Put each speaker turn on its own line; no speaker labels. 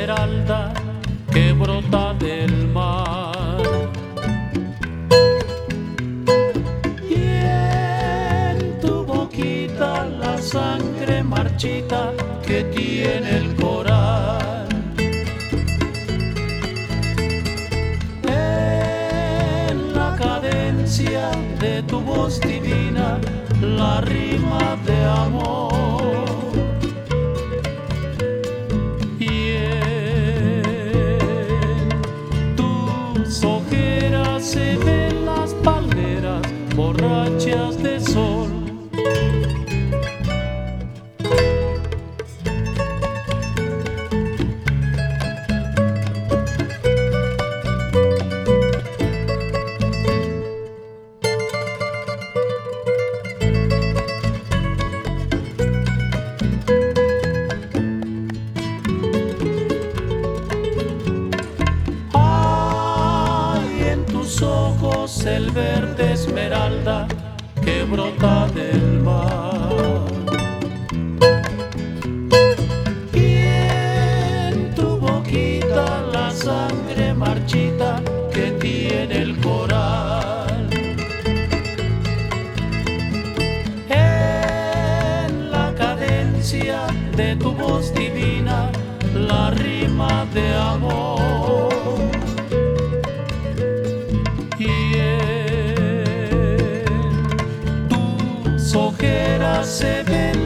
esmeralda que brota del mar. Y en tu boquita la sangre marchita que tiene el coral. En la cadencia de tu voz divina, la rima de amor. Y en tus ojeras se ven las palmeras borrachas de sol. Ojos el verde esmeralda que brota del mar. Y en tu boquita la sangre marchita que tiene el coral. En la cadencia de tu voz divina, la rima de amor. Y en tus ojeras se ven